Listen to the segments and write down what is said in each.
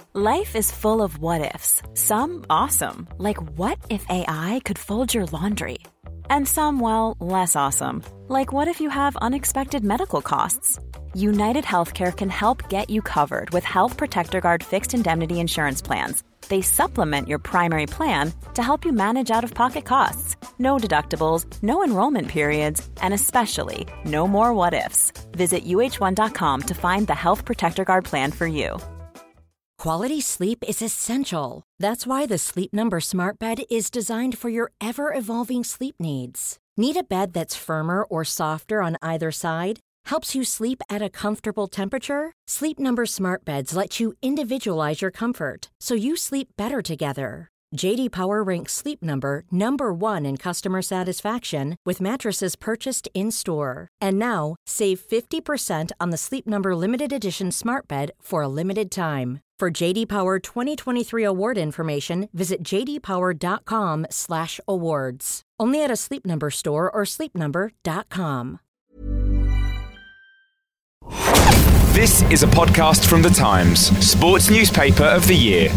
Life is full of what-ifs. Some awesome, like what if AI could fold your laundry? And some, well, less awesome, like what if you have unexpected medical costs? United Healthcare can help get you covered with Health Protector Guard fixed indemnity insurance plans. They supplement your primary plan to help you manage out-of-pocket costs. No deductibles, no enrollment periods, and especially no more what-ifs. Visit uh1.com to find the Health Protector Guard plan for you. Quality sleep is essential. That's why the Sleep Number Smart Bed is designed for your ever-evolving sleep needs. Need a bed that's firmer or softer on either side? Helps you sleep at a comfortable temperature? Sleep Number Smart Beds let you individualize your comfort, so you sleep better together. J.D. Power ranks Sleep Number number 1 in customer satisfaction with mattresses purchased in-store. And now, save 50% on the Sleep Number Limited Edition Smart Bed for a limited time. For J.D. Power 2023 award information, visit jdpower.com/awards. Only at a Sleep Number store or sleepnumber.com. This is a podcast from The Times, sports newspaper of the year.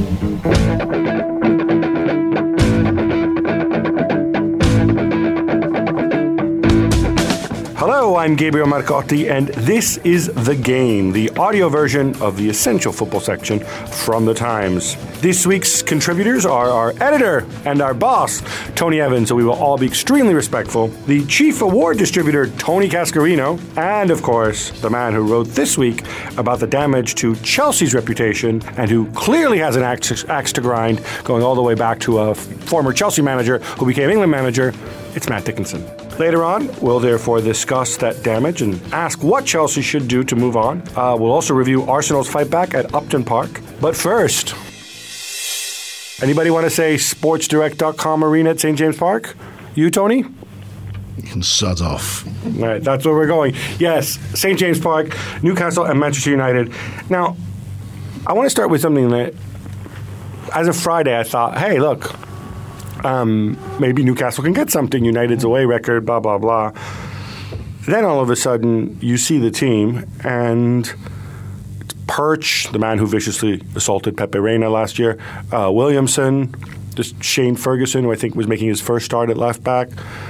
Hello, I'm Gabriel Marcotti, and this is The Game, the audio version of the essential football section from The Times. This week's contributors are our editor and our boss, Tony Evans, so we will all be extremely respectful, the chief award distributor, Tony Cascarino, and, of course, the man who wrote this week about the damage to Chelsea's reputation and who clearly has an axe to grind going all the way back to a former Chelsea manager who became England manager. It's Matt Dickinson. Later on, we'll therefore discuss that damage and ask what Chelsea should do to move on. We'll also review Arsenal's fight back at Upton Park. But first, anybody want to say sportsdirect.com arena at St. James Park? You, Tony? You can sod off. All right, that's where we're going. Yes, St. James Park, Newcastle and Manchester United. Now, I want to start with something that, as of Friday, I thought, hey, look, maybe Newcastle can get something. United's away record, blah, blah, blah. Then all of a sudden, you see the team, and it's Perch, the man who viciously assaulted Pepe Reina last year, Williamson, just Shane Ferguson, who I think was making his first start at left back.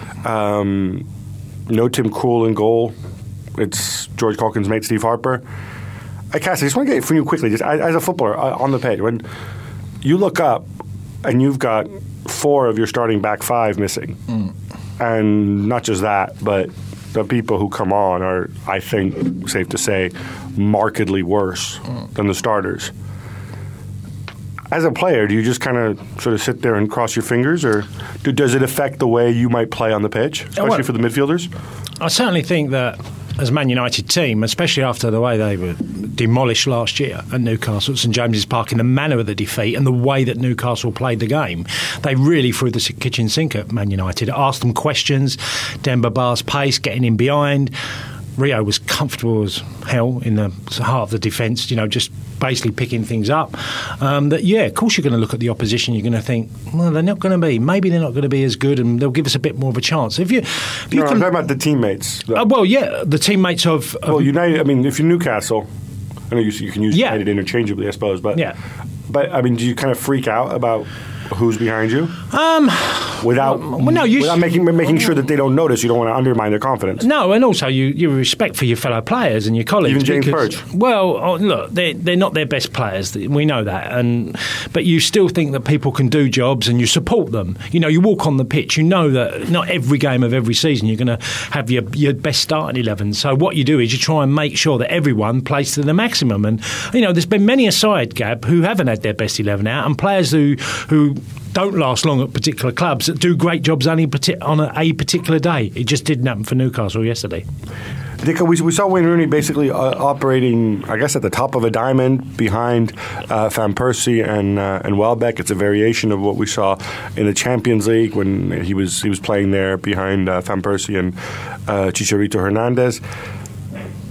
No Tim Krul in goal. It's George Caulkin's mate, Steve Harper. Cass, I just want to get it from you quickly, just as a footballer on the page. When you look up and you've got 4 of your starting back 5 missing. And not just that, but the people who come on are, I think, safe to say, markedly worse than the starters. As a player, do you just kind of sort of sit there and cross your fingers, or does it affect the way you might play on the pitch, especially for the midfielders? I certainly think that as a Man United team, especially after the way they were demolished last year at Newcastle at St James's Park, in the manner of the defeat and the way that Newcastle played the game, they really threw the kitchen sink at Man United, asked them questions, Demba Ba's pace, getting in behind. Rio was comfortable as hell in the heart of the defence, just basically picking things up. Of course you're going to look at the opposition, you're going to think, well, maybe they're not going to be as good, and they'll give us a bit more of a chance. I'm talking about the teammates. The teammates of United, I mean, if you're Newcastle, I know you can use United interchangeably, I suppose, but I mean, do you kind of freak out about who's behind you? Without making sure that they don't notice, you don't want to undermine their confidence. No, and also you respect for your fellow players and your colleagues. Even James Perch. Well, look, they're not their best players. We know that, but you still think that people can do jobs, and you support them. You walk on the pitch. You know that not every game of every season you're going to have your best starting 11. So what you do is you try and make sure that everyone plays to the maximum. And there's been many a side, Gab, who haven't had their best 11 out, and players who don't last long at particular clubs that do great jobs only on a particular day. It just didn't happen for Newcastle yesterday. Dick, we saw Wayne Rooney basically operating, I guess, at the top of a diamond behind Van Persie and Welbeck. It's a variation of what we saw in the Champions League when he was playing there behind Van Persie and Chicharito Hernandez.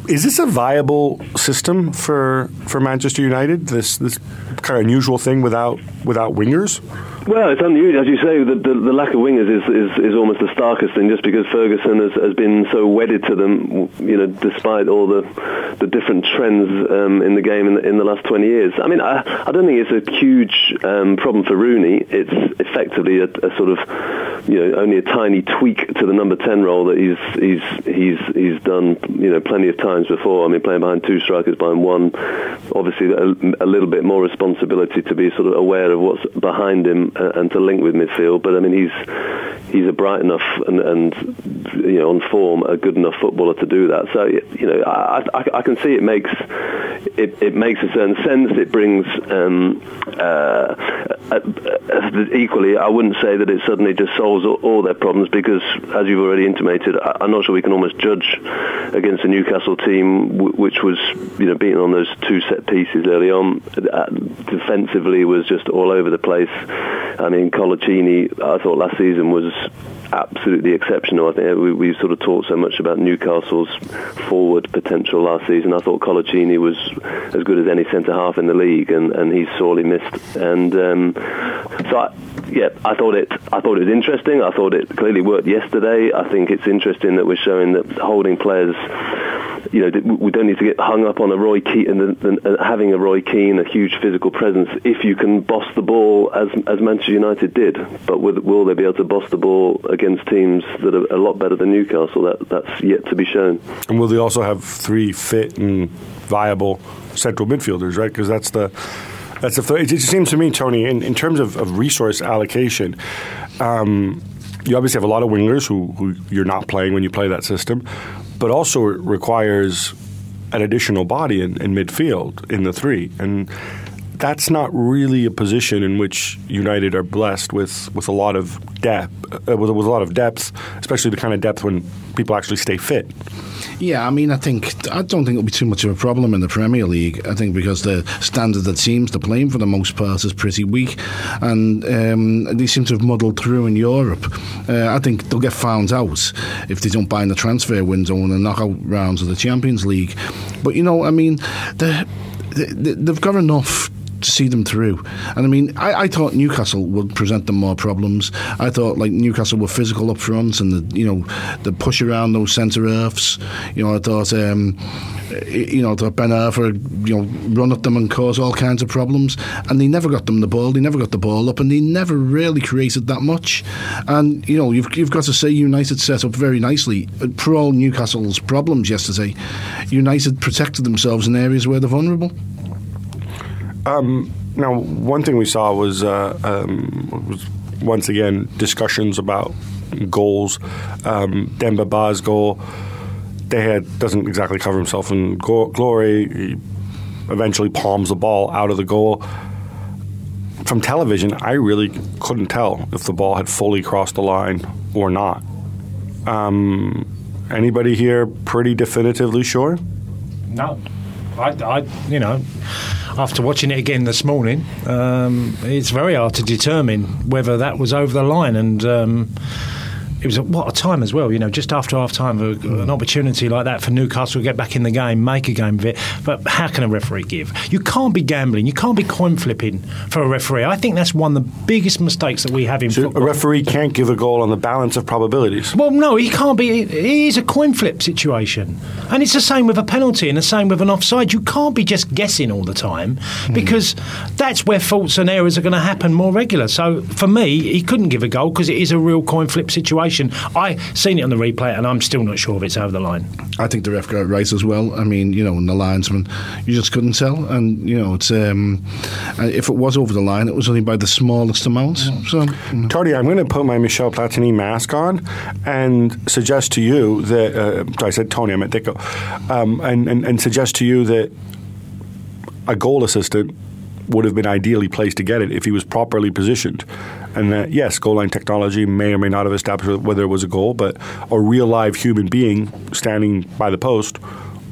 Is this a viable system for Manchester United? This kind of unusual thing without wingers? Well, it's unusual, as you say. The lack of wingers is almost the starkest thing, just because Ferguson has been so wedded to them, despite all the different trends in the game in the last 20 years. I mean, I don't think it's a huge problem for Rooney. It's effectively a sort of, only a tiny tweak to the number 10 role that he's done, plenty of times before. I mean, playing behind two strikers, behind one, obviously a little bit more responsibility to be sort of aware of what's behind him and to link with midfield. But I mean, he's a bright enough and on form, a good enough footballer to do that. So I can see it makes a certain sense. It brings equally, I wouldn't say that it suddenly just solves all their problems, because as you've already intimated, I'm not sure we can almost judge against a Newcastle team which was beaten on those two set pieces early on. Defensively was just all over the place. I mean, Colaccini, I thought last season was absolutely exceptional. I think we sort of talked so much about Newcastle's forward potential last season. I thought Colaccini was as good as any centre-half in the league, and he's sorely missed. And I thought it was interesting. I thought it clearly worked yesterday. I think it's interesting that we're showing that holding players, we don't need to get hung up on a Roy Keane and having a Roy Keane, a huge physical presence, if you can boss the ball as Manchester United did. But will they be able to boss the ball against teams that are a lot better than Newcastle? That's yet to be shown. And will they also have three fit and viable central midfielders, right? Because that's the it just seems to me, Tony, in terms of resource allocation, you obviously have a lot of wingers who you're not playing when you play that system, but also it requires an additional body in midfield in the three. And that's not really a position in which United are blessed with a lot of depth, especially the kind of depth when people actually stay fit. Yeah, I mean, I don't think it'll be too much of a problem in the Premier League. I think because the standard that teams to playing for the most part is pretty weak, and they seem to have muddled through in Europe. I think they'll get found out if they don't buy in the transfer window in the knockout rounds of the Champions League. But I mean, they've got enough to see them through. And I mean, I thought Newcastle would present them more problems. I thought Newcastle were physical up front, and the push around those centre halves. I thought thought Ben Arfa run at them and cause all kinds of problems, and they never got them the ball. They never got the ball up, and they never really created that much. And you've got to say United set up very nicely for all Newcastle's problems yesterday. United protected themselves in areas where they're vulnerable. Now, one thing we saw was once again discussions about goals. Demba Ba's goal, doesn't exactly cover himself in glory. He eventually palms the ball out of the goal. From television, I really couldn't tell if the ball had fully crossed the line or not. Anybody here pretty definitively sure? No. After watching it again this morning, it's very hard to determine whether that was over the line. And it was what a time as well, just after half time, an opportunity like that for Newcastle to get back in the game, make a game of it. But how can a referee give? You can't be gambling, you can't be coin flipping for a referee. I think that's one of the biggest mistakes that we have in football. A referee can't give a goal on the balance of probabilities. Well, no, he can't be. It is a coin flip situation, and it's the same with a penalty and the same with an offside. You can't be just guessing all the time, because that's where faults and errors are going to happen more regular. So for me, he couldn't give a goal because it is a real coin flip situation. I've seen it on the replay, and I'm still not sure if it's over the line. I think the ref got it right as well. I mean, and the linesman, you just couldn't tell. And it's if it was over the line, it was only by the smallest amount. So, Tony, I'm going to put my Michel Platini mask on and suggest to you that I said Tony, I meant Dicko, and suggest to you that a goal assistant would have been ideally placed to get it if he was properly positioned. And that, yes, goal line technology may or may not have established whether it was a goal, but a real live human being standing by the post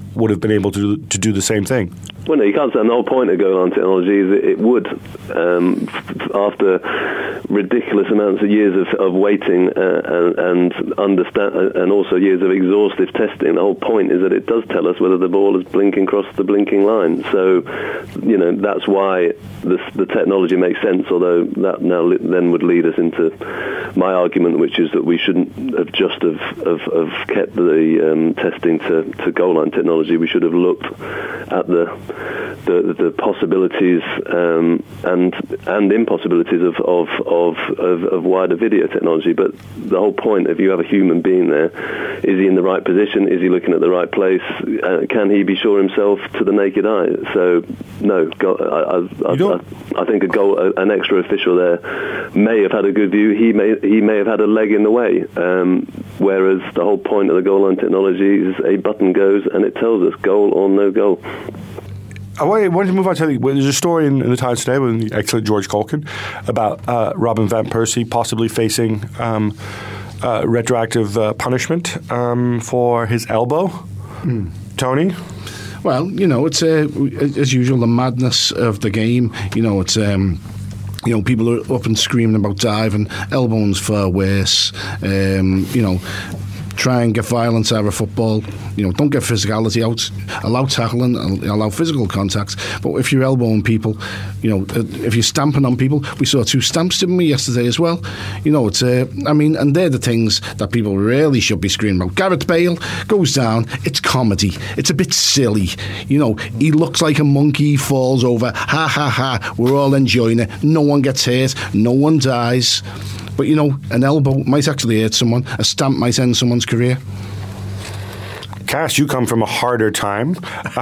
would have been able to do the same thing. Well, no, you can't say. The whole point of goal line technology is that it would, after ridiculous amounts of years of waiting and understand, and also years of exhaustive testing, the whole point is that it does tell us whether the ball is blinking across the blinking line. So, that's why the technology makes sense, although that now then would lead us into my argument, which is that we shouldn't have just have kept the testing to goal line technology. We should have looked at the possibilities and impossibilities of wider video technology. But the whole point, if you have a human being there, is he in the right position? Is he looking at the right place? Can he be sure himself to the naked eye? So no, I think an extra official there may have had a good view. He may have had a leg in the way. Whereas the whole point of the goal line technology is a button goes and it tells us goal or no goal. I wanted to move on to there's a story in the Times today with the excellent George Culkin about Robin Van Persie possibly facing retroactive punishment for his elbow. Tony? Well, it's as usual the madness of the game. It's people are up and screaming about diving, elbows far worse. Try and get violence out of football. Don't get physicality out. Allow tackling, allow physical contact. But if you're elbowing people, if you're stamping on people, we saw 2 stamps, didn't we, yesterday as well? It's and they're the things that people really should be screaming about. Gareth Bale goes down. It's comedy. It's a bit silly. He looks like a monkey, falls over. Ha ha ha. We're all enjoying it. No one gets hurt. No one dies. But, an elbow might actually hurt someone. A stamp might end someone's career. Cass, you come from a harder time.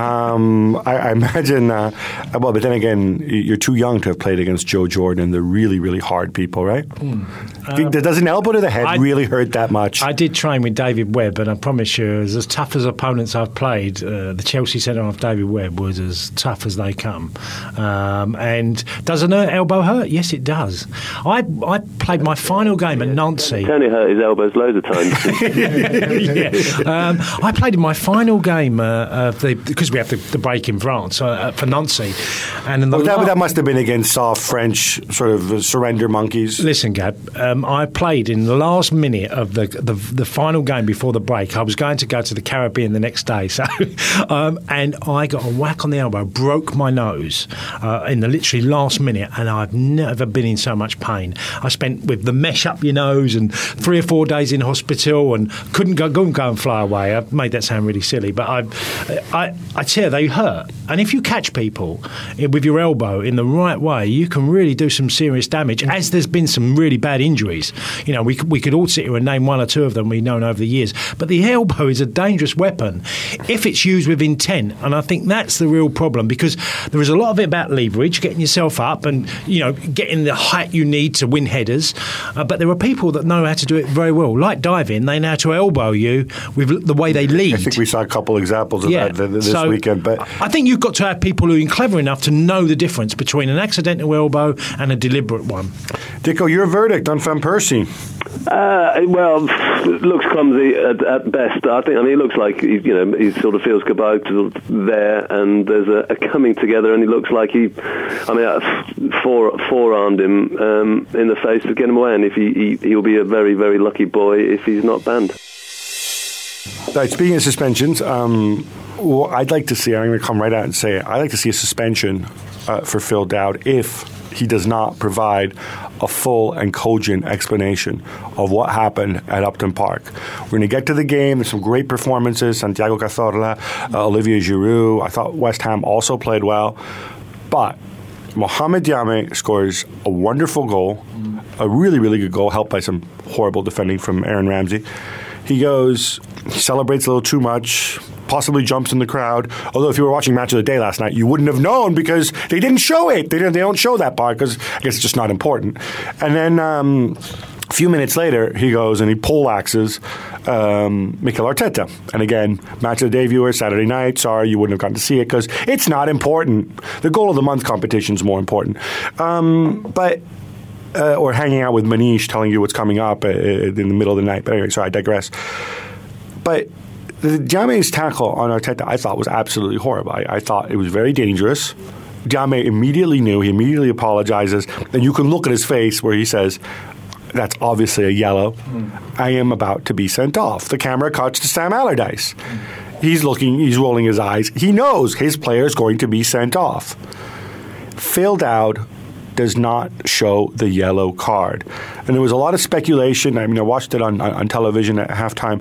I imagine, but then again, you're too young to have played against Joe Jordan and the really, really hard people, right? Does an elbow to the head really hurt that much? I did train with David Webb, and I promise you, as tough as opponents I've played, the Chelsea centre-half David Webb was as tough as they come. And does an elbow hurt? Yes, it does. I played my final game at Nancy. Tony hurt his elbows loads of times. Yeah. I played in my final game because we have the break in France for Nancy, and in that must have been against soft French sort of surrender monkeys. Listen, Gab, I played in the last minute of the final game before the break. I was going to go to the Caribbean the next day, so and I got a whack on the elbow, broke my nose in the literally last minute, and I've never been in so much pain. I spent with the mesh up your nose and 3 or 4 days in hospital and couldn't go and fly away. I've made that sound really silly, but I tell you, they hurt. And if you catch people with your elbow in the right way, you can really do some serious damage, as there's been some really bad injuries. We could all sit here and name 1 or 2 of them we've known over the years. But the elbow is a dangerous weapon if it's used with intent. And I think that's the real problem, because there is a lot of it about leverage, getting yourself up and, getting the height you need to win headers. But there are people that know how to do it very well. Like diving, they know how to elbow you with the way they lead. I think we saw a couple examples of that this weekend. But I think you've got to have people who are clever enough to know the difference between an accidental elbow and a deliberate one. Dicko, your verdict on Van Persie? Well, it looks clumsy at best. It looks like he sort of feels Kabak there, and there's a coming together, and he looks like forearmed him in the face to get him away, and if he'll be a very, very lucky boy if he's not banned. Right, speaking of suspensions, I'd like to see, I'm going to come right out and say it, I'd like to see a suspension for Phil Dowd if he does not provide a full and cogent explanation of what happened at Upton Park. We're going to get to the game. There's some great performances. Santiago Cazorla, Olivier Giroud. I thought West Ham also played well. But Mohamed Diame scores a wonderful goal, a really, really good goal, helped by some horrible defending from Aaron Ramsey. He celebrates a little too much, possibly jumps in the crowd. Although if you were watching Match of the Day last night, you wouldn't have known because they didn't show it. They don't show that part because I guess it's just not important. And then a few minutes later, he goes and he poleaxes Mikel Arteta. And again, Match of the Day viewers, Saturday night, sorry, you wouldn't have gotten to see it because it's not important. The Goal of the Month competition is more important. Or hanging out with Manish telling you what's coming up in the middle of the night. But anyway, sorry, I digress. But Diame's tackle on Arteta, I thought, was absolutely horrible. I thought it was very dangerous. Diame immediately knew. He immediately apologizes. And you can look at his face where he says, that's obviously a yellow. I am about to be sent off. The camera cuts to Sam Allardyce. He's rolling his eyes. He knows his player is going to be sent off. Phil Dowd does not show the yellow card. And there was a lot of speculation. I mean, I watched it on television at halftime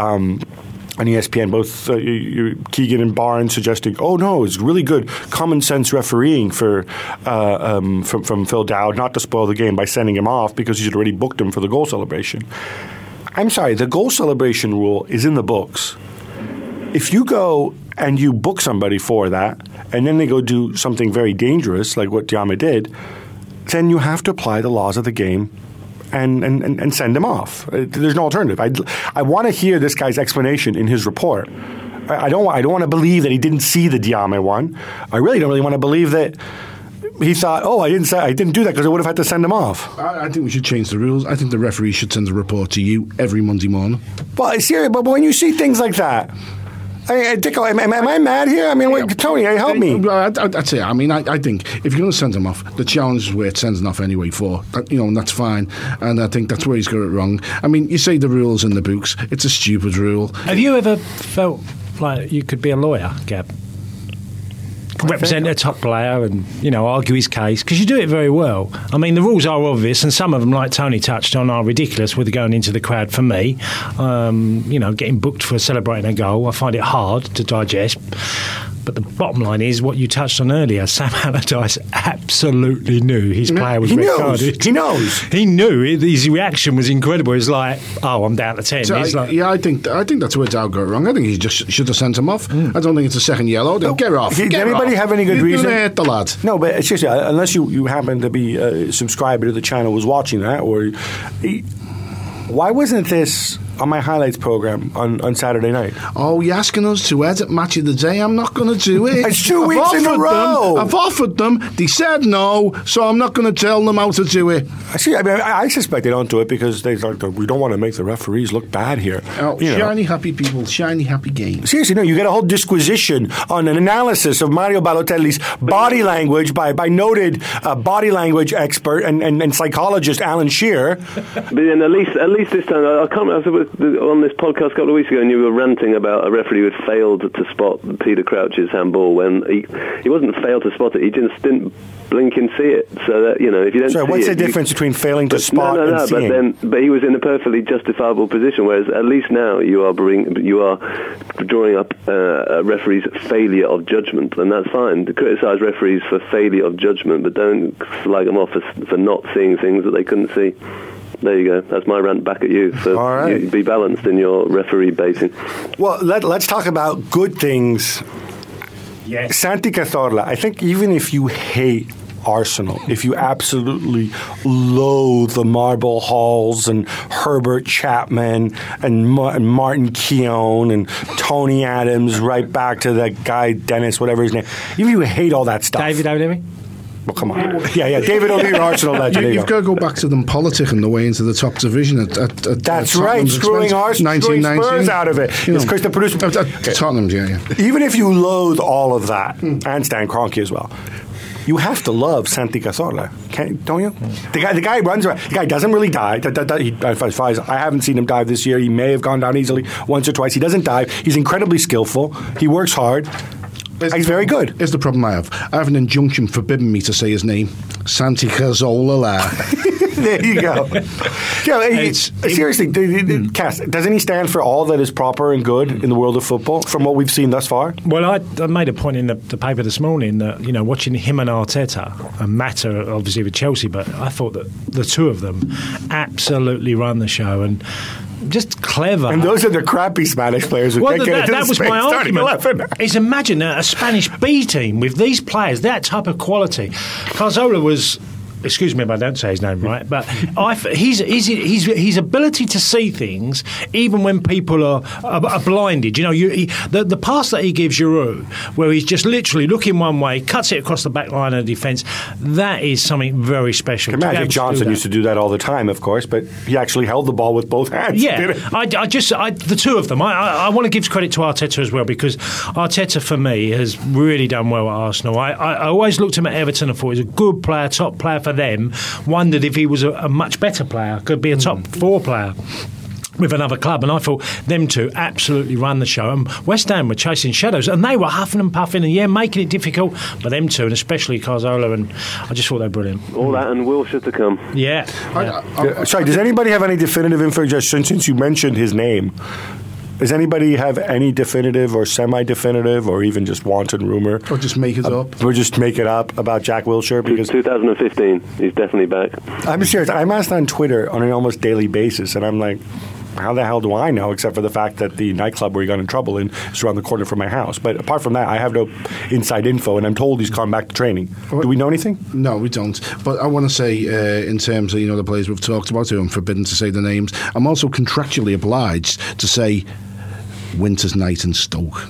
on ESPN, both Keegan and Barnes suggesting, oh no, it's really good common sense refereeing from Phil Dowd not to spoil the game by sending him off because he's already booked him for the goal celebration. I'm sorry, the goal celebration rule is in the books. If you go and you book somebody for that, and then they go do something very dangerous, like what Diame did, then you have to apply the laws of the game and send him off. There's no alternative. I want to hear this guy's explanation in his report. I don't want to believe that he didn't see the Diame one. I really don't want to believe that he thought, I didn't do that because I would have had to send him off. I think we should change the rules. I think the referee should send a report to you every Monday morning. Well, seriously, but when you see things like that, Dicko, am I mad here? I mean, Tony, help me. I'd say, I think if you're going to send him off, the challenge is where it sends him off anyway for. And that's fine. And I think that's where he's got it wrong. I mean, you say the rule's in the books. It's a stupid rule. Have you ever felt like you could be a lawyer, Gab? Represent a top player and, argue his case, because you do it very well. I mean, the rules are obvious, and some of them, like Tony touched on, are ridiculous with going into the crowd for me. Getting booked for celebrating a goal, I find it hard to digest. But the bottom line is what you touched on earlier. Sam Allardyce absolutely knew his player was red carded. He knows. He knew. His reaction was incredible. He's like, I'm down to 10. I think that's where Dowd got it wrong. I think he just should have sent him off. I don't think it's a second yellow. Get off. Did anybody have any good reason? Hurt the lad. No, but seriously, unless you happen to be a subscriber to the channel was watching that, or why wasn't this on my highlights program on Saturday night? Oh, you're asking us to edit Match of the Day? I'm not going to do it. It's 2 weeks in a row. I've offered them. They said no, so I'm not going to tell them how to do it. I suspect they don't do it because we don't want to make the referees look bad here. Shiny, happy people, shiny, happy games. Seriously, no, you get a whole disquisition on an analysis of Mario Balotelli's body language by noted body language expert and psychologist Alan Shearer. But then at least this time, I can't remember. On this podcast a couple of weeks ago, and you were ranting about a referee who had failed to spot Peter Crouch's handball when he wasn't failed to spot it, he just didn't blink and see it. So that, if you don't see it... what's the difference between failing to spot and seeing? But he was in a perfectly justifiable position, whereas at least now you are drawing up a referee's failure of judgment, and that's fine. To criticise referees for failure of judgment, but don't slag them off for not seeing things that they couldn't see. There you go. That's my rant back at you. So all right. You be balanced in your referee baiting. Well, let's talk about good things. Yes. Santi Cazorla, I think even if you hate Arsenal, if you absolutely loathe the Marble Halls and Herbert Chapman and Martin Keown and Tony Adams, right back to that guy, Dennis, whatever his name, even if you hate all that stuff. David O'Leary? Well, come on. Yeah, David O'Leary, Arsenal legend. You've got to go back to them politicking the way into the top division at that's right, screwing Arsenal, screwing Spurs out of it. It's because the producer... Tottenham's, yeah. Even if you loathe all of that, and Stan Kroenke as well, you have to love Santi Cazorla, don't you? The guy runs around. The guy doesn't really dive. As far as I haven't seen him dive this year. He may have gone down easily once or twice. He doesn't dive. He's incredibly skillful. He works hard. He's very good. Here's the problem I have. I have an injunction forbidding me to say his name. Santi Cazorla. There you go. Seriously, Cass, doesn't he stand for all that is proper and good in the world of football from what we've seen thus far? Well, I made a point in the paper this morning that, watching him and Arteta, and Mata obviously with Chelsea, but I thought that the two of them absolutely run the show and just clever. And those are the crappy Spanish players who can't get into the Spain starting 11. Is imagine a Spanish B team with these players, that type of quality. Cazorla was excuse me if I don't say his name right, but his ability to see things even when people are blinded. You know, the pass that he gives Giroud, where he's just literally looking one way, cuts it across the back line of defence, that is something very special. Magic Johnson used to do that all the time, of course, but he actually held the ball with both hands. Yeah, the two of them. I want to give credit to Arteta as well, because Arteta, for me, has really done well at Arsenal. I always looked at him at Everton and thought he was a good player, top player for them. Wondered if he was a much better player, could be a top 4 player with another club, and I thought them two absolutely run the show. And West Ham were chasing shadows, and they were huffing and puffing and making it difficult. But them two, and especially Cazorla, and I just thought they were brilliant. All that and Wilshere to come. Yeah. Sorry, does anybody have any definitive information since you mentioned his name? Does anybody have any definitive or semi-definitive or even just wanton rumor? Or just make it up? Or just make it up about Jack Wilshere? Because 2015, he's definitely back. I'm serious. I'm asked on Twitter on an almost daily basis, and I'm like, how the hell do I know, except for the fact that the nightclub where he got in trouble in is around the corner from my house. But apart from that, I have no inside info, and I'm told he's gone back to training. Do we know anything? No, we don't. But I want to say, in terms of the players we've talked about, who I'm forbidden to say the names, I'm also contractually obliged to say Winter's night in Stoke.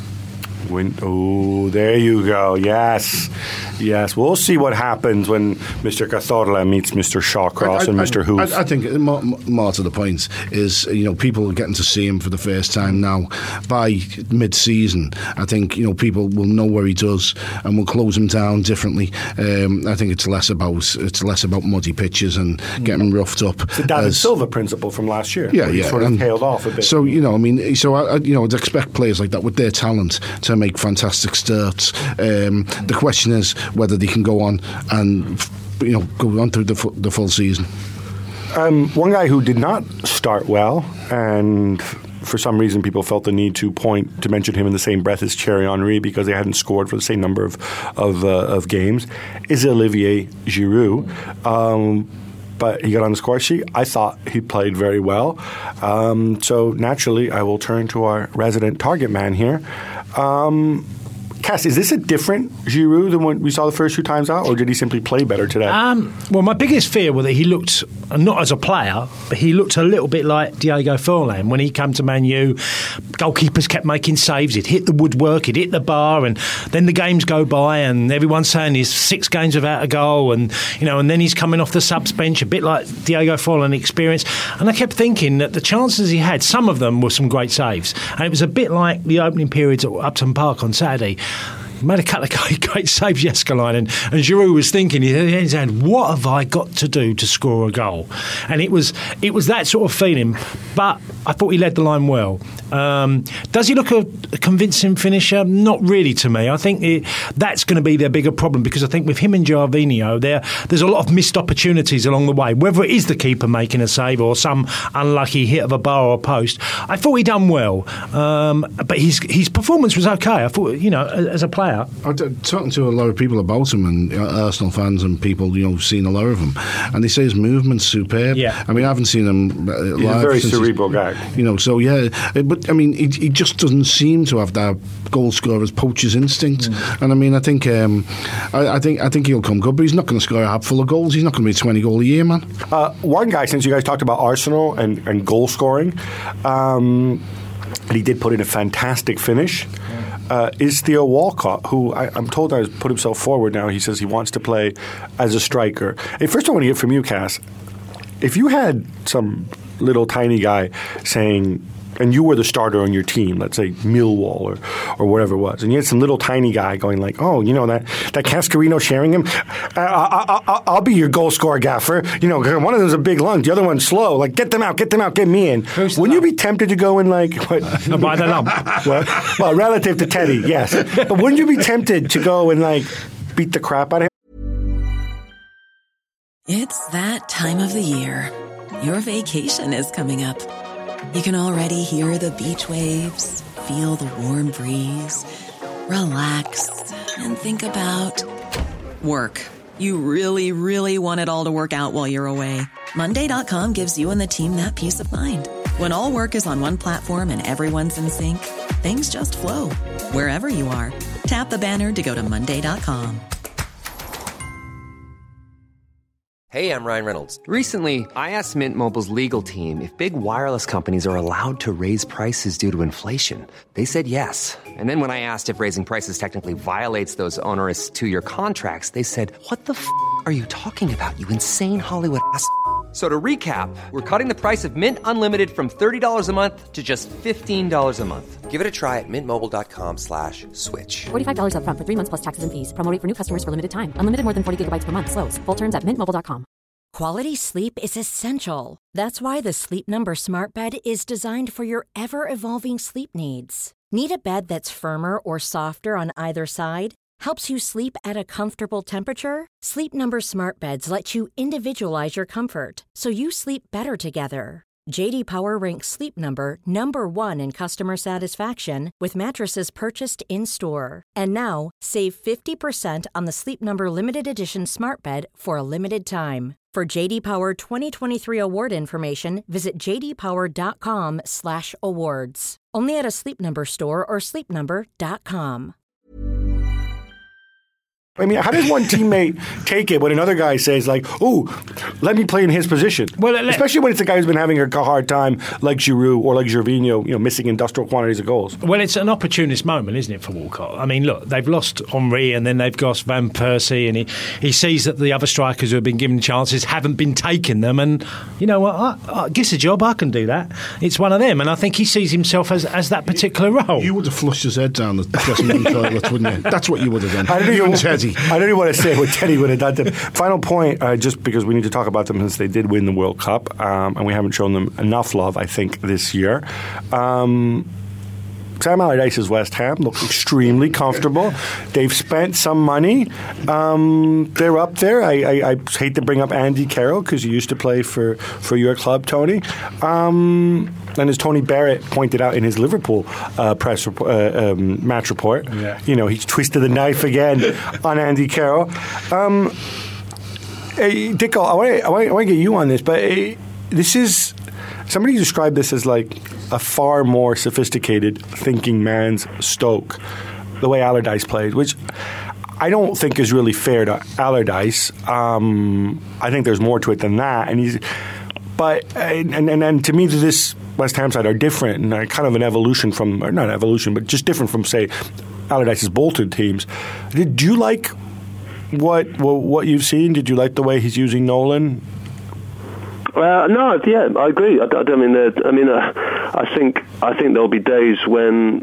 Oh, there you go. Yes. We'll see what happens when Mr. Cazorla meets Mr. Shawcross and Mr. Hoof. I think more to the point is, people are getting to see him for the first time now. By mid-season, I think, people will know where he does and will close him down differently. I think it's less about muddy pitches and getting roughed up. It's the David Silva principle from last year. Yeah. He sort of tailed off a bit. So, I'd expect players like that with their talent to make fantastic starts. The question is whether they can go on and go on through the full season. One guy who did not start well, and for some reason people felt the need to mention him in the same breath as Thierry Henry because they hadn't scored for the same number of games, is Olivier Giroud. But he got on the score sheet. I thought he played very well. So naturally, I will turn to our resident target man here. Cass, is this a different Giroud than what we saw the first 2 times out, or did he simply play better today? Well, my biggest fear was that he looked, not as a player, but he looked a little bit like Diego Forlan. When he came to Man U, goalkeepers kept making saves. He'd hit the woodwork, he'd hit the bar, and then the games go by, and everyone's saying he's 6 games without a goal, and and then he's coming off the subs bench, a bit like Diego Forlan experience. And I kept thinking that the chances he had, some of them were some great saves, and it was a bit like the opening periods at Upton Park on Saturday. He made a couple of great saves, Jeskalainen, and Giroud was thinking in his head, what have I got to do to score a goal? And it was that sort of feeling. But I thought he led the line well. Does he look a convincing finisher? Not really to me. I think that's going to be their bigger problem, because I think with him and Gervinho, there's a lot of missed opportunities along the way, whether it is the keeper making a save or some unlucky hit of a bar or a post. I thought he done well, but his performance was okay. I thought, as a player. I'm talking to a lot of people about him, and Arsenal fans and people, seen a lot of him, and they say his movement's superb. Yeah. I mean, I haven't seen him live. He's a very cerebral guy. So yeah, but I mean, he just doesn't seem to have that goal scorer's poacher's instinct. And I mean, I think he'll come good, but he's not going to score a hat full of goals. He's not going to be a 20 goal a year man. One guy, since you guys talked about Arsenal and goal scoring, and he did put in a fantastic finish. Is Theo Walcott, who I'm told has put himself forward now. He says he wants to play as a striker. Hey, first I want to get from you, Cass. If you had some little tiny guy saying, and you were the starter on your team, let's say Millwall or whatever it was, and you had some little tiny guy going like, oh, that Cascarino sharing him, I'll be your goal scorer, gaffer. One of them's a big lung, the other one's slow. Like, get them out, get me in. Wouldn't you be tempted to go in like, what? By the lump. Well, relative to Teddy, yes. But wouldn't you be tempted to go and like beat the crap out of him? It's that time of the year. Your vacation is coming up. You can already hear the beach waves, feel the warm breeze, relax, and think about work. You really, really want it all to work out while you're away. Monday.com gives you and the team that peace of mind. When all work is on one platform and everyone's in sync, things just flow. Wherever you are, tap the banner to go to Monday.com. Hey, I'm Ryan Reynolds. Recently, I asked Mint Mobile's legal team if big wireless companies are allowed to raise prices due to inflation. They said yes. And then when I asked if raising prices technically violates those onerous two-year contracts, they said, "What the f*** are you talking about, you insane Hollywood ass?" So to recap, we're cutting the price of Mint Unlimited from $30 a month to just $15 a month. Give it a try at mintmobile.com/switch. $45 up front for 3 months plus taxes and fees. Promo rate for new customers for limited time. Unlimited more than 40 gigabytes per month. Slows full terms at mintmobile.com. Quality sleep is essential. That's why the Sleep Number Smart Bed is designed for your ever-evolving sleep needs. Need a bed that's firmer or softer on either side? Helps you sleep at a comfortable temperature? Sleep Number Smart Beds let you individualize your comfort, so you sleep better together. J.D. Power ranks Sleep Number #1 in customer satisfaction with mattresses purchased in-store. And now, save 50% on the Sleep Number Limited Edition Smart Bed for a limited time. For J.D. Power 2023 award information, visit jdpower.com/awards. Only at a Sleep Number store or sleepnumber.com. I mean, how does one teammate take it when another guy says, like, "Oh, let me play in his position"? Well, especially when it's a guy who's been having a hard time, like Giroud or like Gervinho, missing industrial quantities of goals. Well, it's an opportunist moment, isn't it, for Walcott? I mean, look, they've lost Henry and then they've lost Van Persie, and he sees that the other strikers who have been given chances haven't been taking them, and you know what? I guess a job, I can do that. It's one of them, and I think he sees himself as that particular role. You would have flushed his head down the dressing room toilet, wouldn't you? That's what you would have done. I don't even want to say what Teddy would have done to them. Final point, just because we need to talk about them since they did win the World Cup, and we haven't shown them enough love, I think, this year. Sam Allardyce's West Ham look extremely comfortable. They've spent some money. They're up there. I hate to bring up Andy Carroll because he used to play for your club, Tony. And as Tony Barrett pointed out in his Liverpool match report, he's twisted the knife again on Andy Carroll. Hey, Dicko, I want to get you on this, but this is... Somebody described this as like a far more sophisticated thinking man's Stoke, the way Allardyce played, which I don't think is really fair to Allardyce. I think there's more to it than that, and to me, this West Ham side are different and are kind of an evolution from, or not evolution, but just different from, say, Allardyce's Bolton teams. Did you like what you've seen? Did you like the way he's using Nolan? No, yeah, I agree. I think there'll be days when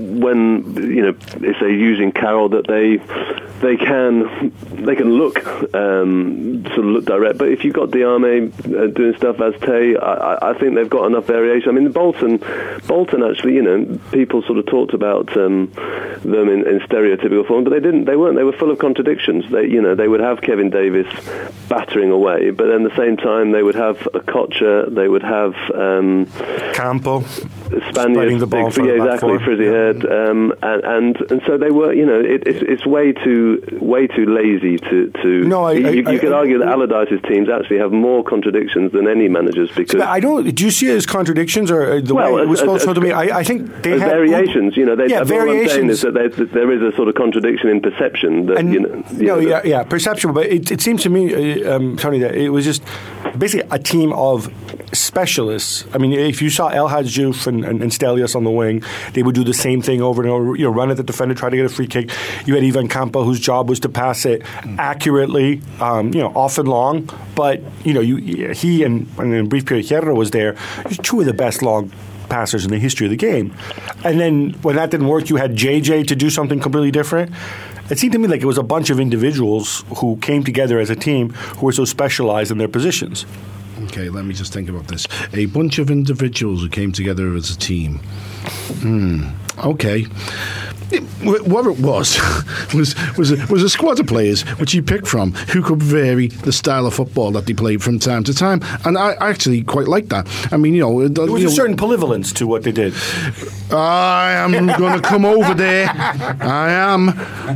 if they're using Carroll that they can look sort of look direct. But if you've got Diame doing stuff as Tay, I think they've got enough variation. I mean, Bolton actually, people sort of talked about them in stereotypical form, but they didn't. They weren't. They were full of contradictions. They would have Kevin Davis battering away, but at the same time they would have a Kocher, they would have Campo, Spaniards, the ball exactly, frizzy head, and so they were. It's way too lazy to. No, you could argue that Allardyce's teams actually have more contradictions than any managers because I don't. Do you see it as contradictions or the way it was supposed to be? I think they have variations. variations. What I'm saying is that there is a sort of contradiction in perception. That, perception. But it seems to me, Tony, that it was just basically a team of specialists. I mean, if you saw El Hadji Diouf and Stelios on the wing, they would do the same thing over and over. Run at the defender, try to get a free kick. You had Ivan Campo, whose job was to pass it accurately, often long. But he and in a brief period, Hierro was there. Two of the best long passers in the history of the game. And then when that didn't work, you had JJ to do something completely different. It seemed to me like it was a bunch of individuals who came together as a team who were so specialized in their positions. Okay, let me just think about this. A bunch of individuals who came together as a team. Okay. What it was a squad of players which he picked from who could vary the style of football that they played from time to time, and I actually quite like that. I mean, there was a certain polyvalence to what they did. I am going to come over there. I am.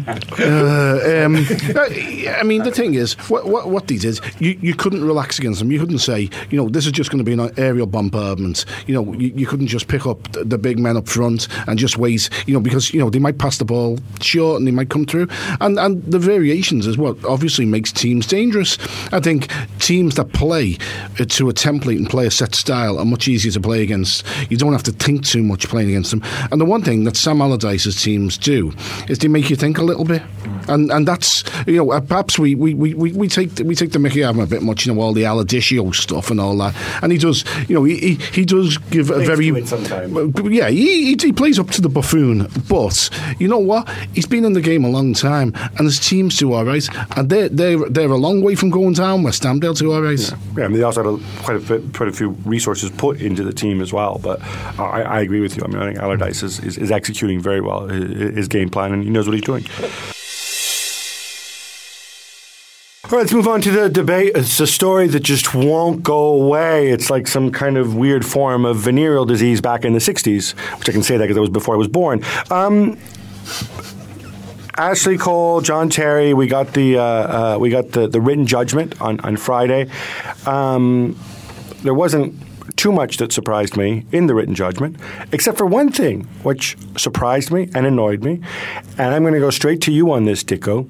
I mean, the thing is, what they did, you couldn't relax against them. You couldn't say, this is just going to be an aerial bombardment. You couldn't just pick up the big men up front and just wait. Because they might pass the ball short and he might come through. And the variations is what obviously makes teams dangerous. I think teams that play to a template and play a set style are much easier to play against. You don't have to think too much playing against them. And the one thing that Sam Allardyce's teams do is they make you think a little bit. And that's, perhaps we take the mickey out of him a bit much, all the Aladisio stuff and all that. And he does, he does give a very, yeah, he plays up to the buffoon. But you know what? He's been in the game a long time, and his teams do all right. And they're a long way from going down. West Ham, they'll do all right. Yeah, I mean, they also had quite a few resources put into the team as well. But I agree with you. I mean, I think Allardyce is executing very well his game plan, and he knows what he's doing. All right, let's move on to the debate. It's a story that just won't go away. It's like some kind of weird form of venereal disease back in the 60s, which I can say that because that was before I was born. Ashley Cole, John Terry, we got the written judgment on Friday. There wasn't too much that surprised me in the written judgment, except for one thing, which surprised me and annoyed me. And I'm going to go straight to you on this, Dicko.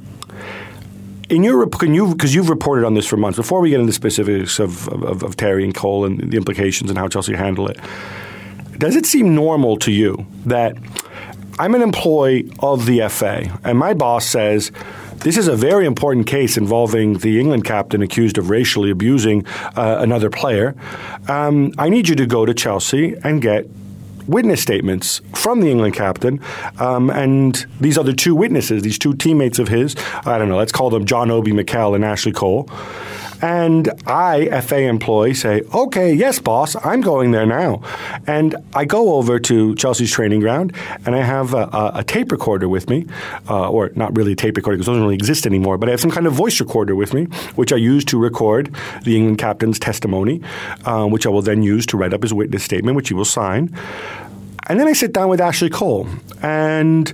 Because you've reported on this for months, before we get into the specifics of Terry and Cole and the implications and how Chelsea handle it, does it seem normal to you that I'm an employee of the FA and my boss says, this is a very important case involving the England captain accused of racially abusing another player. I need you to go to Chelsea and get witness statements from the England captain and these other two witnesses, these two teammates of his, I don't know, let's call them John Obi Mikel and Ashley Cole. And I, FA employee, say, okay, yes, boss, I'm going there now. And I go over to Chelsea's training ground, and I have a tape recorder with me, or not really a tape recorder because it doesn't really exist anymore, but I have some kind of voice recorder with me, which I use to record the England captain's testimony, which I will then use to write up his witness statement, which he will sign. And then I sit down with Ashley Cole, and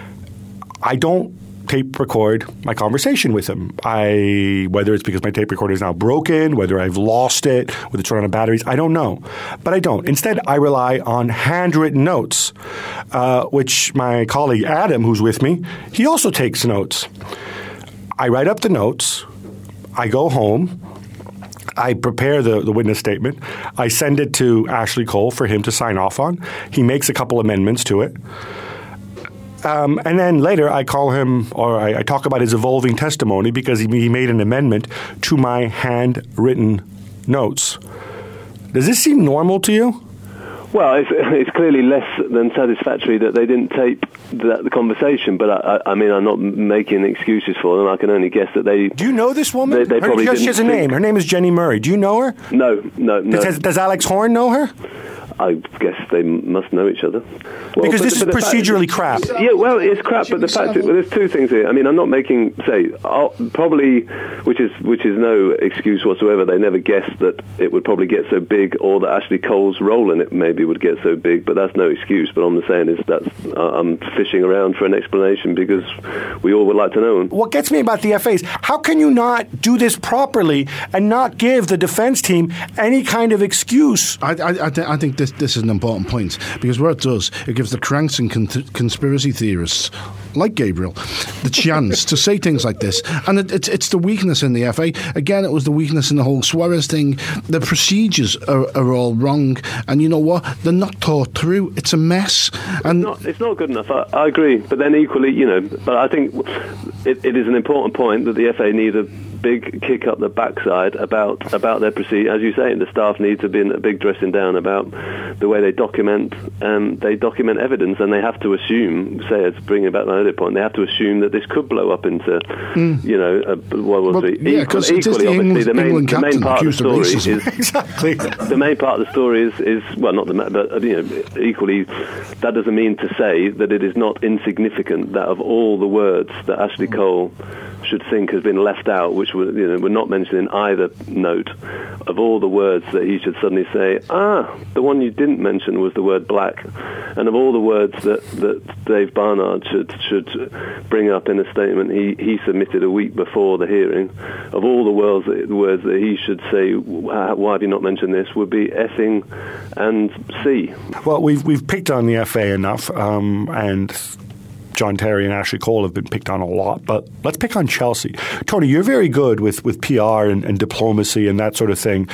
I don't tape record my conversation with him. Whether it's because my tape recorder is now broken, whether I've lost it, whether it's running out of batteries, I don't know. But I don't. Instead, I rely on handwritten notes, which my colleague Adam, who's with me, he also takes notes. I write up the notes. I go home. I prepare the witness statement. I send it to Ashley Cole for him to sign off on. He makes a couple amendments to it. And then later I call him, or I talk about his evolving testimony because he made an amendment to my handwritten notes. Does this seem normal to you? Well, it's clearly less than satisfactory that they didn't tape the conversation, but I mean, I'm not making excuses for them. I can only guess that they... Do you know this woman? They probably she has a name. Her name is Jenny Murray. Do you know her? No. Does Alex Horne know her? I guess they must know each other. Well, because this is procedurally crap. Yeah, well, it's crap, but the fact is, there's two things here. I mean, I'm not making, probably, which is no excuse whatsoever. They never guessed that it would probably get so big, or that Ashley Cole's role in it maybe would get so big, but that's no excuse. But all I'm saying is I'm fishing around for an explanation because we all would like to know. What gets me about the FA is, how can you not do this properly and not give the defence team any kind of excuse? I think this is an important point, because what it does, it gives the cranks and conspiracy theorists like Gabriel the chance to say things like this, and it's the weakness in the FA. Again, it was the weakness in the whole Suarez thing. The procedures are all wrong, and you know what? They're not thought through. It's a mess. And it's not good enough. I agree, but then equally, but I think it is an important point that the FA need a big kick up the backside about their procedure. As you say, the staff need to be in a big dressing down about the way they document evidence, and they have to assume, bringing back my earlier point, they have to assume that this could blow up into, World War III. Equally, obviously, the main part of the story is exactly the main part of the story is well, not the but equally, that doesn't mean to say that it is not insignificant that of all the words that Ashley Cole should think has been left out, which were not mentioned in either note, of all the words that he should suddenly say, the one you didn't mention was the word black, and of all the words that Dave Barnard should bring up in a statement he submitted a week before the hearing, of all the words that he should say, why have you not mentioned this, would be effing and C. Well, we've picked on the FA enough, and John Terry and Ashley Cole have been picked on a lot, but let's pick on Chelsea. Tony, you're very good with PR and diplomacy and that sort of thing.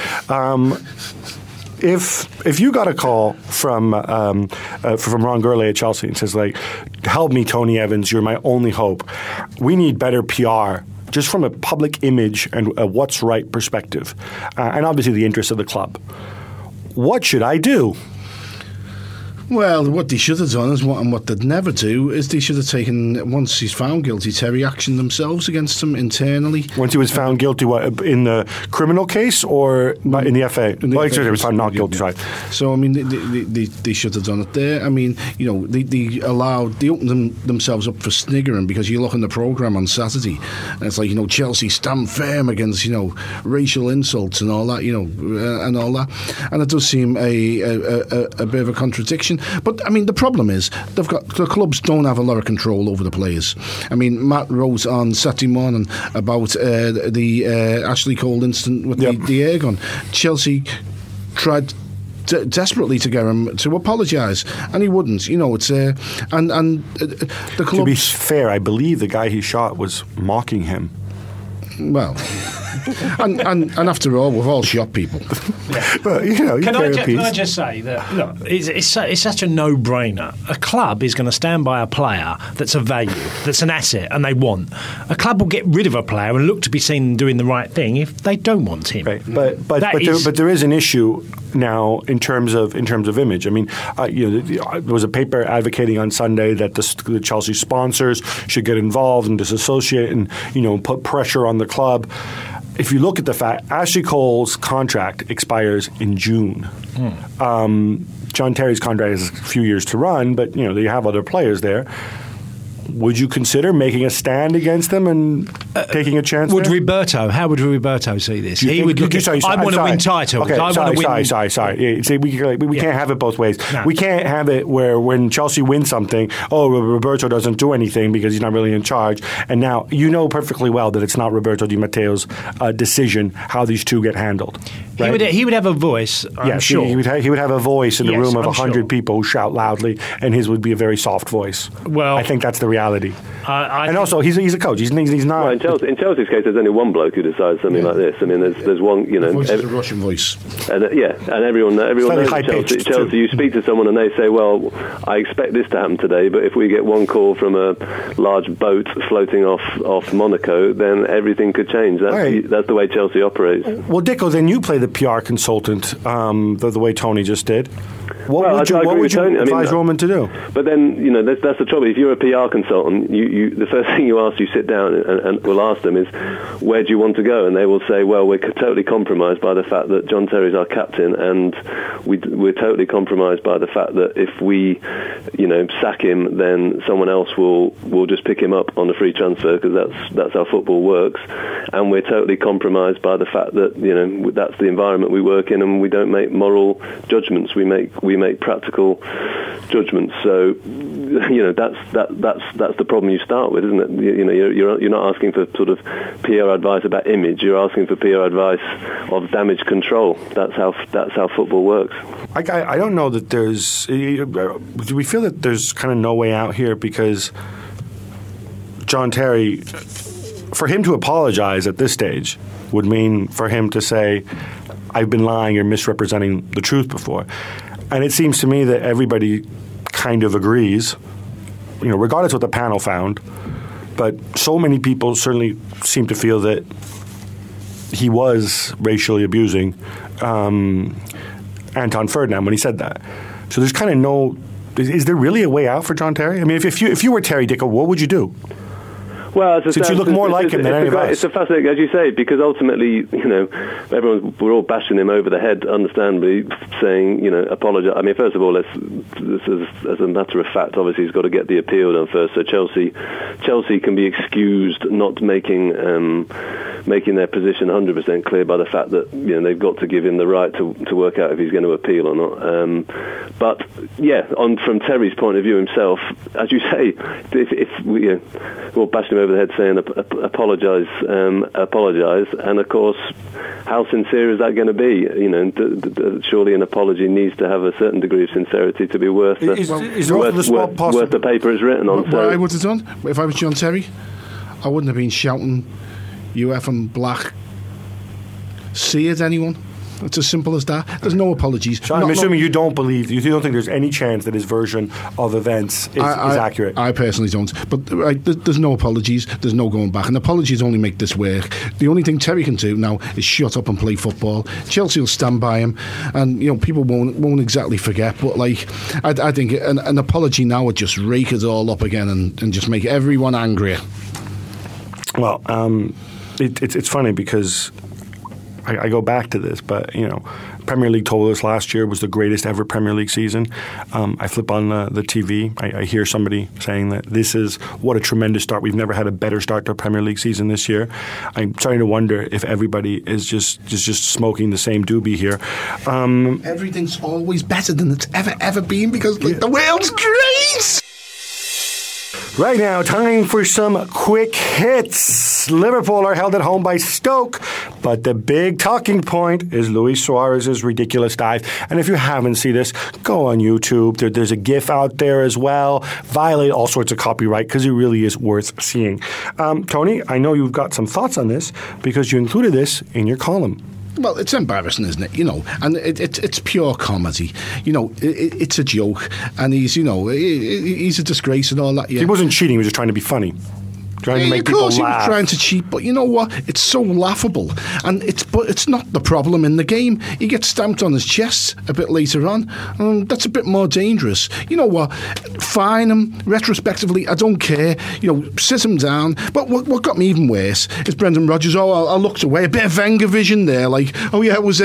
If you got a call from Ron Gourlay at Chelsea and says, like, help me, Tony Evans, you're my only hope. We need better PR, just from a public image and a what's right perspective, and obviously the interests of the club. What should I do? Well, what they should have done is what they'd never do is they should have taken, once he's found guilty, Terry action themselves against him internally. Once he was found guilty, what, in the criminal case or in the FA? He was found not guilty, right. So, I mean, they should have done it there. I mean, you know, they opened themselves up for sniggering, because you look in the programme on Saturday and it's like, you know, Chelsea stand firm against, you know, racial insults and all that, you know, and all that. And it does seem a bit of a contradiction. But I mean, the problem is the clubs don't have a lot of control over the players. I mean, Matt wrote on Saturday morning about the Ashley Cole incident with the air gun. Chelsea tried desperately to get him to apologise, and he wouldn't. You know, it's the clubs. To be fair, I believe the guy he shot was mocking him. Well, and after all, we've all shot people. But, you know, can I just say that, look, it's such a no-brainer. A club is going to stand by a player that's a value, that's an asset, and they want. A club will get rid of a player and look to be seen doing the right thing if they don't want him. Right. But there is an issue now in terms of image. I mean, there was a paper advocating on Sunday that the Chelsea sponsors should get involved and disassociate and, you know, put pressure on the club. If you look at the fact, Ashley Cole's contract expires in June. John Terry's contract has a few years to run, but, you know, you have other players there. Would you consider making a stand against them and taking a chance? How would Roberto see this? He would look at, I want to win titles. Okay, sorry. See, we can't have it both ways. No. We can't have it where when Chelsea wins something, Roberto doesn't do anything because he's not really in charge. And now you know perfectly well that it's not Roberto Di Matteo's decision how these two get handled. Right? He would have a voice, I'm sure. He would have a voice in the room of 100 people who shout loudly, and his would be a very soft voice. Well, I think that's the reality. And also, he's a coach. He's not. Well, in Chelsea's case, there's only one bloke who decides something like this. I mean, there's one. You know, voice is a Russian voice. And everyone knows Chelsea. You speak to someone and they say, "Well, I expect this to happen today, but if we get one call from a large boat floating off Monaco, then everything could change." That's the way Chelsea operates. Well, Dicko, then you play the PR consultant the way Tony just did. What would you advise Roman to do? But then, you know, that's the trouble. If you're a PR consultant, you the first thing you sit down and will ask them is, where do you want to go? And they will say, well, we're totally compromised by the fact that John Terry's our captain, and we're totally compromised by the fact that if we, you know, sack him, then someone else will just pick him up on a free transfer, because that's how football works. And we're totally compromised by the fact that, you know, that's the environment we work in, and we don't make moral judgments. We make practical judgments. So, you know, that's the problem you start with, isn't it? You know, you're not asking for sort of PR advice about image. You're asking for PR advice of damage control. That's how football works. I don't know that there's. Do we feel that there's kind of no way out here, because John Terry, for him to apologize at this stage would mean for him to say, I've been lying or misrepresenting the truth before. And it seems to me that everybody kind of agrees, you know, regardless of what the panel found, but so many people certainly seem to feel that he was racially abusing Anton Ferdinand when he said that. So there's kind of no. Is there really a way out for John Terry? I mean, if you were Terry Dicko, what would you do? Well, since you look more like him than any of us. It's a fascinating, as you say, because ultimately, you know, we're all bashing him over the head, understandably, saying, you know, apologise. I mean, first of all, as a matter of fact, obviously he's got to get the appeal done first. So Chelsea can be excused not making their position 100% clear by the fact that, you know, they've got to give him the right to work out if he's going to appeal or not. But yeah, from Terry's point of view himself, as you say, if we all bashed him over the head saying apologise, and of course, how sincere is that going to be? You know, surely an apology needs to have a certain degree of sincerity to be worth the paper it's written on. What I would have done, if I was John Terry, I wouldn't have been shouting, "You effing black," see it, anyone. It's as simple as that. There's no apologies. So I'm assuming you don't think there's any chance that his version of events is accurate. I personally don't. But there's no apologies. There's no going back. And apologies only make this work. The only thing Terry can do now is shut up and play football. Chelsea will stand by him, and people won't exactly forget. But I think an apology now would just rake it all up again and just make everyone angrier. Well, it's funny because I go back to this, but Premier League told us last year was the greatest ever Premier League season. I flip on the TV, I hear somebody saying that this is what a tremendous start. We've never had a better start to a Premier League season this year. I'm starting to wonder if everybody is just smoking the same doobie here. Everything's always better than it's ever been because the world's great. Right now, time for some quick hits. Liverpool are held at home by Stoke, but the big talking point is Luis Suarez's ridiculous dive. And if you haven't seen this, go on YouTube. There's a GIF out there as well. Violate all sorts of copyright because it really is worth seeing. Tony, I know you've got some thoughts on this because you included this in your column. Well, it's embarrassing, isn't it? And it's pure comedy. It's a joke, and he's a disgrace and all that. Yeah. He wasn't cheating; he was just trying to be funny. Trying to make people laugh. Of course he was trying to cheat, but you know what? It's so laughable, and it's not the problem in the game. He gets stamped on his chest a bit later on. That's a bit more dangerous. You know what? Fine him retrospectively. I don't care. Sit him down. But what got me even worse is Brendan Rodgers. I looked away. A bit of Wenger vision there. I was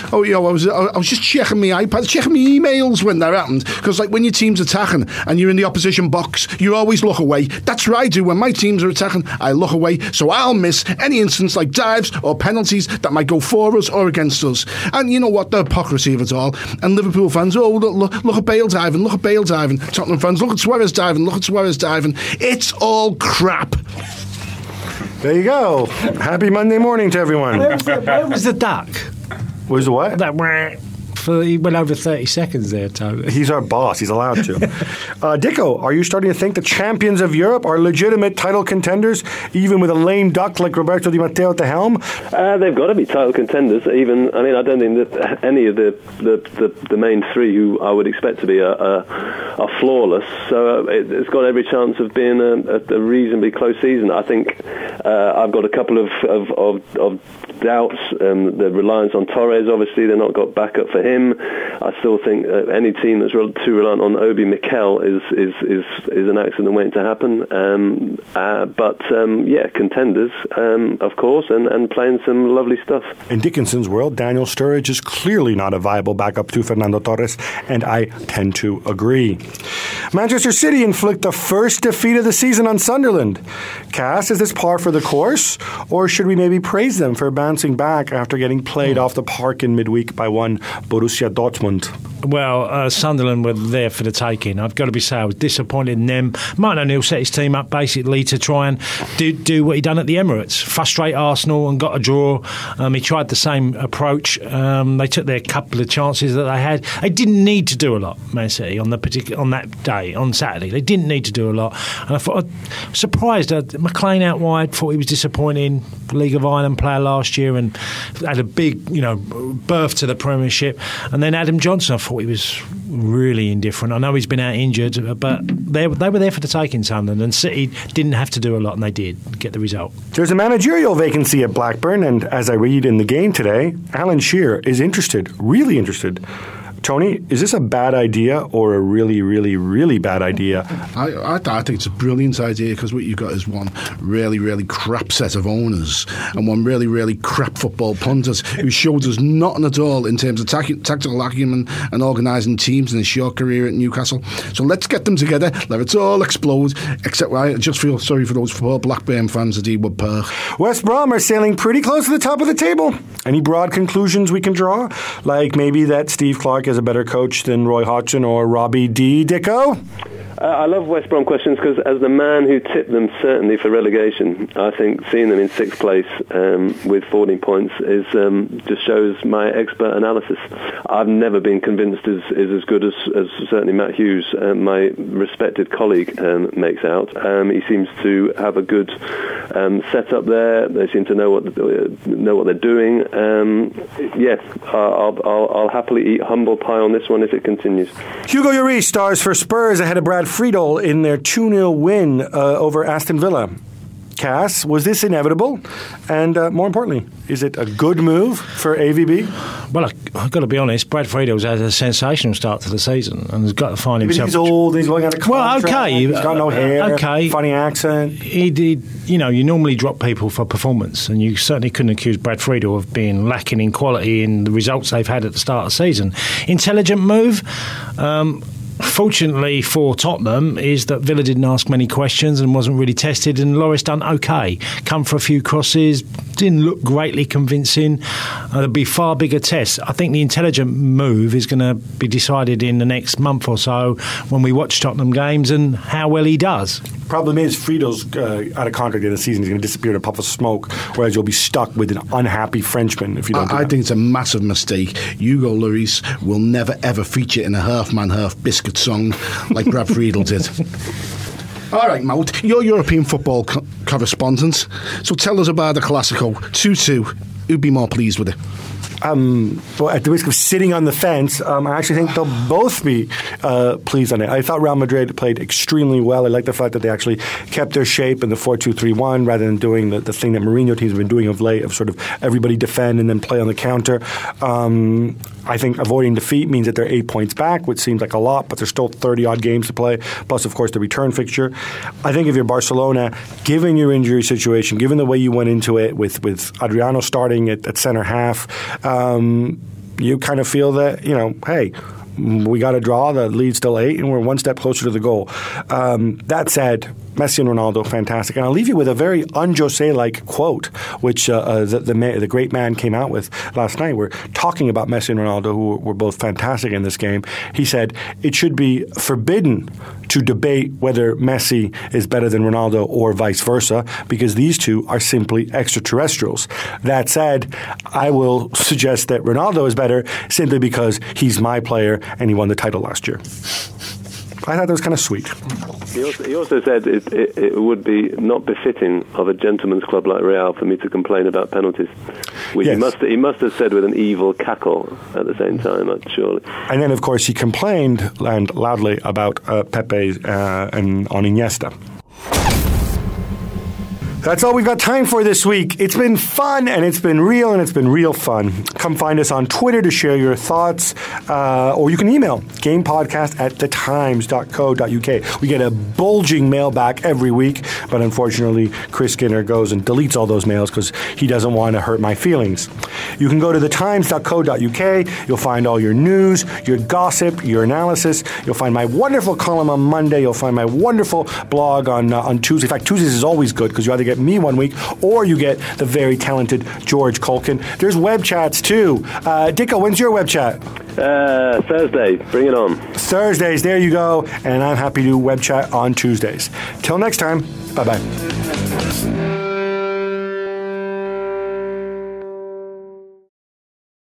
just checking my iPad, checking my emails when that happened. Because when your team's attacking and you're in the opposition box, you always look away. That's what I do when my teams are attacking. I look away, so I'll miss any instance like dives or penalties that might go for us or against us. And you know what? The hypocrisy of it all. And Liverpool fans, look at Bale diving, look at Bale diving. Tottenham fans, look at Suarez diving, look at Suarez diving. It's all crap. There you go. Happy Monday morning to everyone. Where was the duck? Where's the what? He went over 30 seconds there, Tony. He's our boss. He's allowed to. Dicko, are you starting to think the champions of Europe are legitimate title contenders, even with a lame duck like Roberto Di Matteo at the helm? They've got to be title contenders. I don't think that any of the main three who I would expect to be are flawless. So it's got every chance of being a reasonably close season. I think I've got a couple of doubts. The reliance on Torres, obviously, they're not got backup for him. I still think any team that's too reliant on Obi Mikel is an accident waiting to happen. But contenders, of course, and playing some lovely stuff. In Dickinson's world, Daniel Sturridge is clearly not a viable backup to Fernando Torres, and I tend to agree. Manchester City inflict the first defeat of the season on Sunderland. Cass, is this par for the course, or should we maybe praise them for bouncing back after getting played off the park in midweek by one Borussia Dortmund? Well, Sunderland were there for the taking. I've got to say I was disappointed in them. Martin O'Neill set his team up basically to try and do what he done at the Emirates, frustrate Arsenal and got a draw. He tried the same approach. They took their couple of chances that they had. They didn't need to do a lot, Man City, on that day, on Saturday. They didn't need to do a lot. And I thought, surprised. McLean out wide, thought he was disappointing. League of Ireland player last year and had a big, birth to the Premiership. And then Adam Johnson, I thought he was really indifferent. I know he's been out injured, but they were there for the taking, Sunderland, and City didn't have to do a lot, and they did get the result. There's a managerial vacancy at Blackburn, and as I read in the Game today, Alan Shearer is interested, really interested. Tony, is this a bad idea or a really, really, really bad idea? I think it's a brilliant idea because what you've got is one really, really crap set of owners and one really, really crap football punters who showed us nothing at all in terms of tactical acumen and organising teams in his short career at Newcastle. So let's get them together, let it all explode, except I just feel sorry for those poor Blackburn fans at Ewood Park. West Brom are sailing pretty close to the top of the table. Any broad conclusions we can draw? Like maybe that Steve Clarke is a better coach than Roy Hodgson or Robbie D. Dicko? I love West Brom questions because as the man who tipped them certainly for relegation, I think seeing them in 6th place with 14 points is just shows my expert analysis. I've never been convinced is as good as certainly Matt Hughes, my respected colleague, makes out. He seems to have a good setup there. They seem to know what they're doing. I'll happily eat humble pie on this one if it continues. Hugo Lloris stars for Spurs ahead of Brad Friedel in their 2-0 win over Aston Villa. Cass, was this inevitable? And more importantly, is it a good move for AVB? Well, I've got to be honest, Brad Friedel's had a sensational start to the season and has got to find himself... He's old, he's going out of contract, well, okay. He's got no hair, okay. Funny accent. He did, you normally drop people for performance, and you certainly couldn't accuse Brad Friedel of being lacking in quality in the results they've had at the start of the season. Intelligent move. Fortunately for Tottenham is that Villa didn't ask many questions and wasn't really tested, and Lloris done okay. Come for a few crosses, didn't look greatly convincing. There'll be far bigger tests. I think the intelligent move is going to be decided in the next month or so when we watch Tottenham games and how well he does. Problem is, Friedel's out of contract in the season. He's going to disappear in a puff of smoke, whereas you'll be stuck with an unhappy Frenchman if you don't do that. I think it's a massive mistake. Hugo Lloris will never ever feature in a half-man, half-biscuit song like Brad Friedel did. All right, Mout, you're European football correspondent, so tell us about the Classico 2-2. Who'd be more pleased with it? Well, at the risk of sitting on the fence, I actually think they'll both be pleased on it. I thought Real Madrid played extremely well. I like the fact that they actually kept their shape in the 4-2-3-1 rather than doing the thing that Mourinho teams have been doing of late, of sort of everybody defend and then play on the counter. I think avoiding defeat means that they're 8 points back, which seems like a lot, but there's still 30-odd games to play, plus, of course, the return fixture. I think if you're Barcelona, given your injury situation, given the way you went into it with Adriano starting at centre half, you kind of feel that, hey, we got a draw, the lead's still 8, and we're one step closer to the goal. That said, Messi and Ronaldo, fantastic. And I'll leave you with a very un-Jose-like quote, which the great man came out with last night. We're talking about Messi and Ronaldo, who were both fantastic in this game. He said, it should be forbidden to debate whether Messi is better than Ronaldo or vice versa, because these two are simply extraterrestrials. That said, I will suggest that Ronaldo is better simply because he's my player and he won the title last year. I thought that was kind of sweet. He also said it would be not befitting of a gentleman's club like Real for me to complain about penalties. Which yes. He must have said with an evil cackle at the same time, surely. And then, of course, he complained and loudly about Pepe and on Iniesta. That's all we've got time for this week. It's been fun, and it's been real, and it's been real fun. Come find us on Twitter to share your thoughts, or you can email gamepodcast@thetimes.co.uk. We get a bulging mail back every week, but unfortunately, Chris Skinner goes and deletes all those mails because he doesn't want to hurt my feelings. You can go to thetimes.co.uk. You'll find all your news, your gossip, your analysis. You'll find my wonderful column on Monday. You'll find my wonderful blog on Tuesday. In fact, Tuesdays is always good because you either get me one week or you get the very talented George Culkin. There's web chats too. Dicko, when's your web chat? Thursday. Bring it on. Thursdays, there you go. And I'm happy to web chat on Tuesdays. Till next time, bye-bye.